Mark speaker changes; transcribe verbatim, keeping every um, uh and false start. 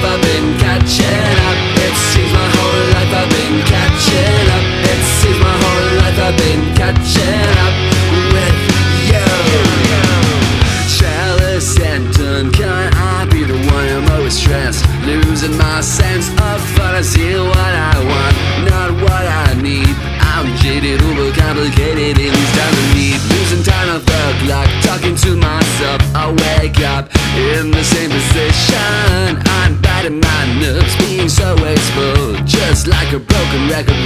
Speaker 1: life I've been catching up. It seems my whole life I've been catching up. It seems my whole life I've been catching up with you. Chalice and done, can I be the one I'm always stressed? Losing my sense of fun. I see what I want, not what I need. I'm jaded, overcomplicated in these times of need. Losing time on the clock, talking to myself. I wake up in the same position. I'm biting my nerves, being so wasteful, just like a broken record